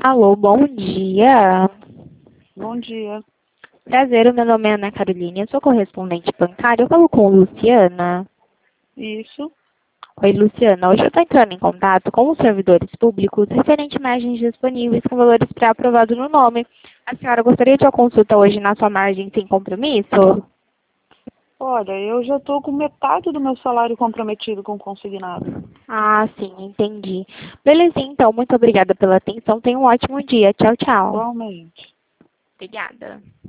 Alô, bom dia. Bom dia. Prazer, o meu nome é Ana Carolina, eu sou correspondente bancária. Eu falo com Luciana. Isso. Oi, Luciana. Hoje eu estou entrando em contato com os servidores públicos referente a margens disponíveis com valores pré-aprovados no nome. A senhora gostaria de uma consulta hoje na sua margem sem compromisso? Olha, eu já estou com metade do meu salário comprometido com consignado. Ah, sim, entendi. Beleza, então. Muito obrigada pela atenção. Tenha um ótimo dia. Tchau, tchau. Igualmente. Obrigada.